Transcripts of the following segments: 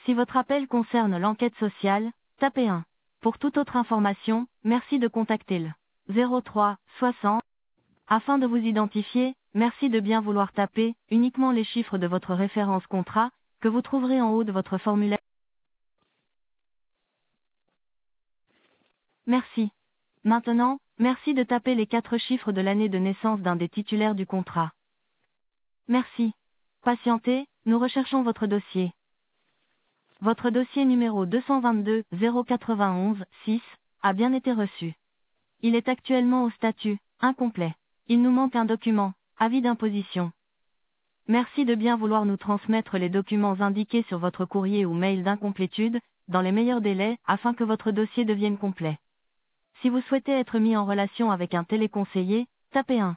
Si votre appel concerne l'enquête sociale, tapez 1. Pour toute autre information, merci de contacter le 03 60. Afin de vous identifier, merci de bien vouloir taper uniquement les chiffres de votre référence contrat, que vous trouverez en haut de votre formulaire. Merci. Maintenant, merci de taper les 4 chiffres de l'année de naissance d'un des titulaires du contrat. Merci. Patientez, nous recherchons votre dossier. Votre dossier numéro 222 091 6 a bien été reçu. Il est actuellement au statut incomplet. Il nous manque un document, avis d'imposition. Merci de bien vouloir nous transmettre les documents indiqués sur votre courrier ou mail d'incomplétude, dans les meilleurs délais, afin que votre dossier devienne complet. Si vous souhaitez être mis en relation avec un téléconseiller, tapez 1.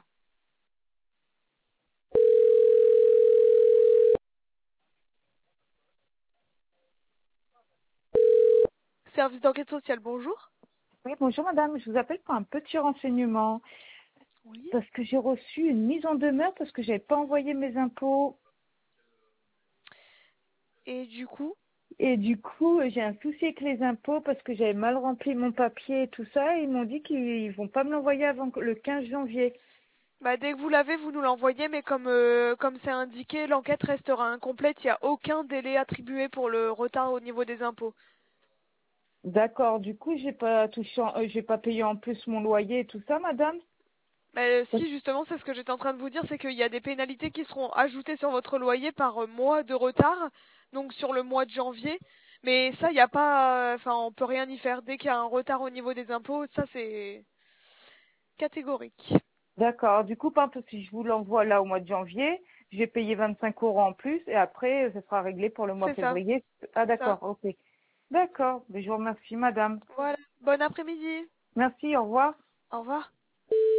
Service d'enquête sociale, bonjour. Oui, bonjour madame, je vous appelle pour un petit renseignement Oui. parce que j'ai reçu une mise en demeure parce que j'avais pas envoyé mes impôts Et du coup, et du coup j'ai un souci avec les impôts parce que j'avais mal rempli mon papier et tout ça et ils m'ont dit qu'ils vont pas me l'envoyer avant le 15 janvier. bah, dès que vous l'avez, vous nous l'envoyez, mais comme c'est indiqué, l'enquête restera incomplète. Il n'y a aucun délai attribué pour le retard au niveau des impôts. D'accord, du coup j'ai pas touché, j'ai pas payé en plus mon loyer et tout ça madame. Si, justement, c'est ce que j'étais en train de vous dire, c'est qu'il y a des pénalités qui seront ajoutées sur votre loyer par mois de retard, donc sur le mois de janvier. Mais ça, il n'y a pas, enfin, on peut rien y faire. Dès qu'il y a un retard au niveau des impôts, ça c'est catégorique. D'accord, du coup par exemple si je vous l'envoie là au mois de janvier, je vais payer 25 € en plus et après ça sera réglé pour le mois de C'est ça, février. Ah c'est ça. d'accord, ok. D'accord, mais je vous remercie madame. Voilà. Bon après-midi. Merci, au revoir. Au revoir.